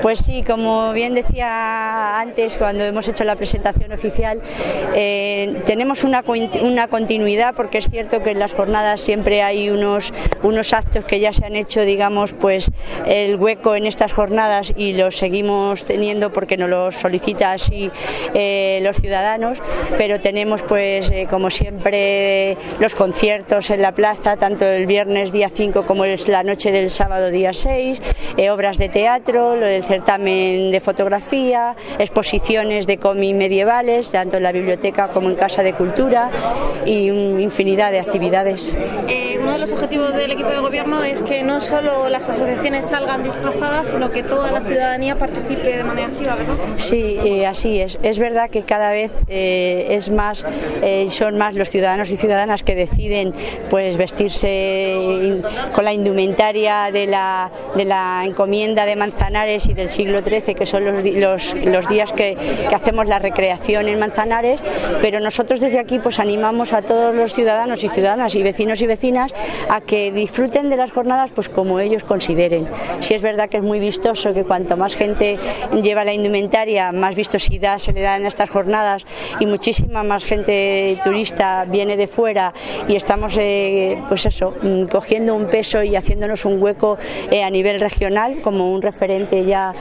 Pues sí, como bien decía antes cuando hemos hecho la presentación oficial, tenemos una continuidad, porque es cierto que en las jornadas siempre hay unos actos que ya se han hecho, digamos, pues el hueco en estas jornadas, y los seguimos teniendo porque nos lo solicitan así los ciudadanos, pero tenemos pues como siempre los conciertos en la plaza, tanto el viernes día 5 como es la noche del sábado día 6, obras de teatro, lo del certamen de fotografía, exposiciones de cómics medievales, tanto en la biblioteca como en Casa de Cultura, y infinidad de actividades. Uno de los objetivos del equipo de gobierno es que no solo las asociaciones salgan disfrazadas, sino que toda la ciudadanía participe de manera activa, ¿verdad? Sí, así es. Es verdad que cada vez son más los ciudadanos y ciudadanas que deciden pues vestirse con la indumentaria de la encomienda de Manzanares y del siglo XIII, que son los días que hacemos la recreación en Manzanares, pero nosotros desde aquí pues animamos a todos los ciudadanos y ciudadanas y vecinos y vecinas a que disfruten de las jornadas pues como ellos consideren. Sí es verdad que es muy vistoso que cuanto más gente lleva la indumentaria, más vistosidad se le da en estas jornadas, y muchísima más gente turista viene de fuera, y estamos pues eso, cogiendo un peso y haciéndonos un hueco a nivel regional como un referente ya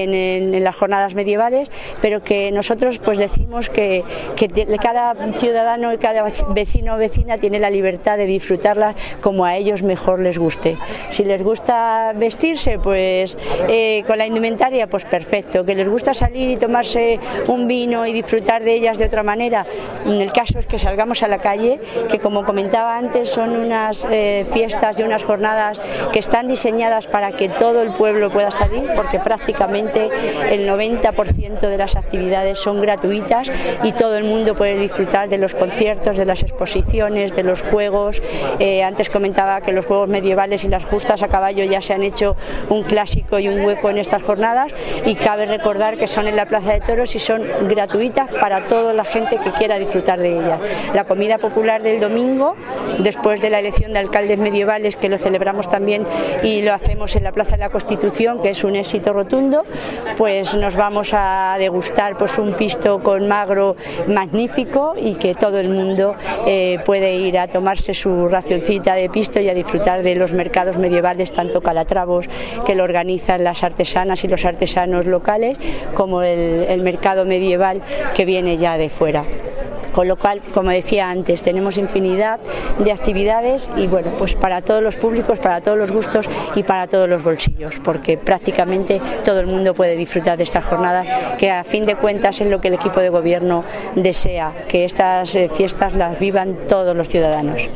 en las jornadas medievales, pero que nosotros pues decimos que cada ciudadano y cada vecino o vecina tiene la libertad de disfrutarlas como a ellos mejor les guste. Si les gusta vestirse pues con la indumentaria, pues perfecto. Que les gusta salir y tomarse un vino y disfrutar de ellas de otra manera, el caso es que salgamos a la calle, que como comentaba antes son unas fiestas y unas jornadas que están diseñadas para que todo el pueblo pueda salir, porque prácticamente el 90% de las actividades son gratuitas y todo el mundo puede disfrutar de los conciertos, de las exposiciones, de los juegos. Antes comentaba que los juegos medievales y las justas a caballo ya se han hecho un clásico y un hueco en estas jornadas, y cabe recordar que son en la Plaza de Toros y son gratuitas para toda la gente que quiera disfrutar de ellas. La comida popular del domingo, después de la elección de alcaldes medievales, que lo celebramos también y lo hacemos en la Plaza de la Constitución, que es un éxito rotundo, pues nos vamos a degustar pues un pisto con magro magnífico, y que todo el mundo puede ir a tomarse su racioncita de pisto y a disfrutar de los mercados medievales, tanto Calatravos, que lo organizan las artesanas y los artesanos locales, como el mercado medieval que viene ya de fuera. Con lo cual, como decía antes, tenemos infinidad de actividades, y bueno, pues para todos los públicos, para todos los gustos y para todos los bolsillos, porque prácticamente todo el mundo puede disfrutar de estas jornadas, que a fin de cuentas es lo que el equipo de gobierno desea, que estas fiestas las vivan todos los ciudadanos.